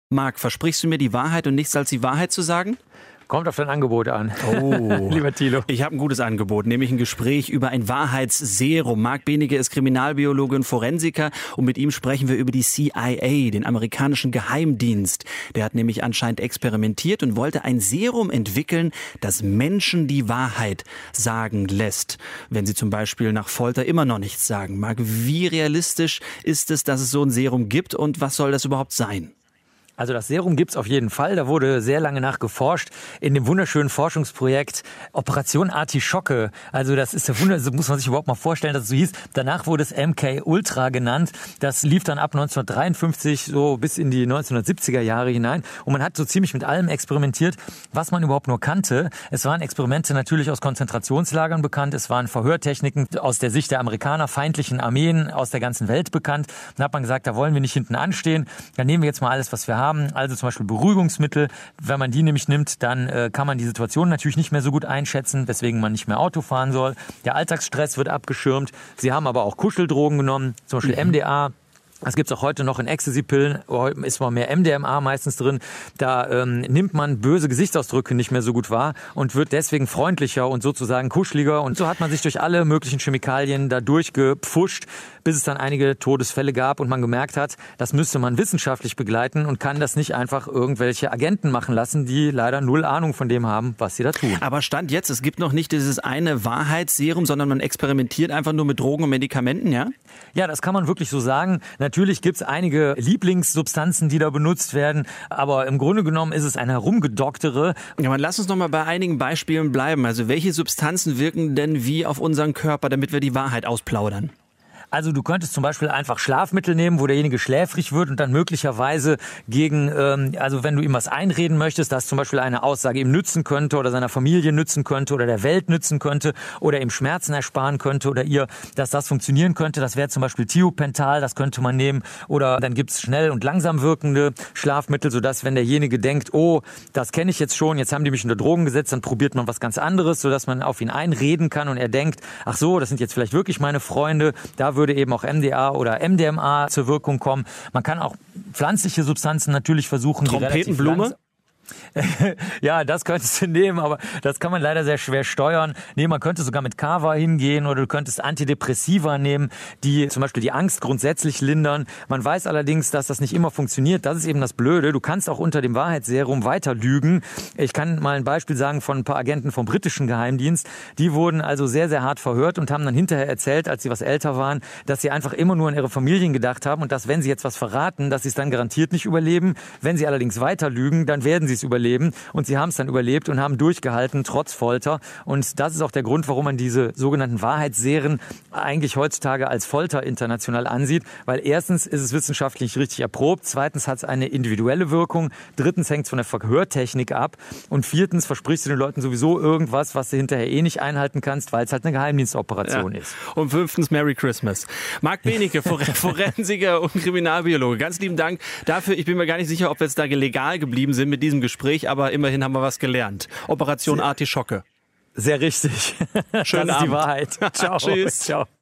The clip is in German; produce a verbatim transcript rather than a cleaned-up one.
Marc, versprichst du mir die Wahrheit und nichts als die Wahrheit zu sagen? Kommt auf dein Angebot an. Oh, lieber Thilo. Ich habe ein gutes Angebot, nämlich ein Gespräch über ein Wahrheitsserum. Marc Benecke ist Kriminalbiologe und Forensiker und mit ihm sprechen wir über die C I A, den amerikanischen Geheimdienst. Der hat nämlich anscheinend experimentiert und wollte ein Serum entwickeln, das Menschen die Wahrheit sagen lässt, wenn sie zum Beispiel nach Folter immer noch nichts sagen. Marc, wie realistisch ist es, dass es so ein Serum gibt und was soll das überhaupt sein? Also das Serum gibt's auf jeden Fall. Da wurde sehr lange nach geforscht in dem wunderschönen Forschungsprojekt Operation Artischocke. Also das ist der Wunder, so muss man sich überhaupt mal vorstellen, dass es so hieß. Danach wurde es M K Ultra genannt. Das lief dann ab neunzehnhundertdreiundfünfzig so bis in die neunzehnhundertsiebziger Jahre hinein. Und man hat so ziemlich mit allem experimentiert, was man überhaupt nur kannte. Es waren Experimente natürlich aus Konzentrationslagern bekannt. Es waren Verhörtechniken aus der Sicht der Amerikaner, feindlichen Armeen aus der ganzen Welt bekannt. Dann hat man gesagt, da wollen wir nicht hinten anstehen. Dann nehmen wir jetzt mal alles, was wir haben. Also zum Beispiel Beruhigungsmittel. Wenn man die nämlich nimmt, dann äh, kann man die Situation natürlich nicht mehr so gut einschätzen, weswegen man nicht mehr Auto fahren soll. Der Alltagsstress wird abgeschirmt. Sie haben aber auch Kuscheldrogen genommen, zum Beispiel mhm. M D A. Das gibt's auch heute noch in Ecstasy-Pillen, ist mal mehr M D M A meistens drin. Da ähm, nimmt man böse Gesichtsausdrücke nicht mehr so gut wahr und wird deswegen freundlicher und sozusagen kuscheliger. Und so hat man sich durch alle möglichen Chemikalien da durchgepfuscht, bis es dann einige Todesfälle gab und man gemerkt hat, das müsste man wissenschaftlich begleiten und kann das nicht einfach irgendwelche Agenten machen lassen, die leider null Ahnung von dem haben, was sie da tun. Aber Stand jetzt, es gibt noch nicht dieses eine Wahrheitsserum, sondern man experimentiert einfach nur mit Drogen und Medikamenten, ja? Ja, das kann man wirklich so sagen. Natürlich gibt's einige Lieblingssubstanzen, die da benutzt werden, aber im Grunde genommen ist es eine herumgedocktere. Ja, man lass uns noch mal bei einigen Beispielen bleiben. Also welche Substanzen wirken denn wie auf unseren Körper, damit wir die Wahrheit ausplaudern? Also du könntest zum Beispiel einfach Schlafmittel nehmen, wo derjenige schläfrig wird und dann möglicherweise gegen, ähm, also wenn du ihm was einreden möchtest, dass zum Beispiel eine Aussage ihm nützen könnte oder seiner Familie nützen könnte oder der Welt nützen könnte oder ihm Schmerzen ersparen könnte oder ihr, dass das funktionieren könnte, das wäre zum Beispiel Thiopental, das könnte man nehmen. Oder dann gibt's schnell und langsam wirkende Schlafmittel, sodass wenn derjenige denkt, oh, das kenne ich jetzt schon, jetzt haben die mich unter Drogen gesetzt, dann probiert man was ganz anderes, sodass man auf ihn einreden kann und er denkt, ach so, das sind jetzt vielleicht wirklich meine Freunde, da würde eben auch M D A oder M D M A zur Wirkung kommen. Man kann auch pflanzliche Substanzen natürlich versuchen. Trompetenblume? Ja, das könntest du nehmen, aber das kann man leider sehr schwer steuern. Nee, man könnte sogar mit Kava hingehen oder du könntest Antidepressiva nehmen, die zum Beispiel die Angst grundsätzlich lindern. Man weiß allerdings, dass das nicht immer funktioniert. Das ist eben das Blöde. Du kannst auch unter dem Wahrheitsserum weiter lügen. Ich kann mal ein Beispiel sagen von ein paar Agenten vom britischen Geheimdienst. Die wurden also sehr, sehr hart verhört und haben dann hinterher erzählt, als sie was älter waren, dass sie einfach immer nur an ihre Familien gedacht haben und dass, wenn sie jetzt was verraten, dass sie es dann garantiert nicht überleben. Wenn sie allerdings weiter lügen, dann werden sie es überleben und sie haben es dann überlebt und haben durchgehalten, trotz Folter. Und das ist auch der Grund, warum man diese sogenannten Wahrheitsserien eigentlich heutzutage als Folter international ansieht, weil erstens ist es wissenschaftlich richtig erprobt, zweitens hat es eine individuelle Wirkung, drittens hängt es von der Verhörtechnik ab und viertens versprichst du den Leuten sowieso irgendwas, was du hinterher eh nicht einhalten kannst, weil es halt eine Geheimdienstoperation ja. ist. Und fünftens Merry Christmas. Marc Benecke, Forensiker und Kriminalbiologe. Ganz lieben Dank dafür. Ich bin mir gar nicht sicher, ob wir jetzt da legal geblieben sind mit diesem Gespräch, aber immerhin haben wir was gelernt. Operation Artischocke. Sehr richtig. Schönen das ist Abend. die Wahrheit. Ciao. Tschüss. Ciao.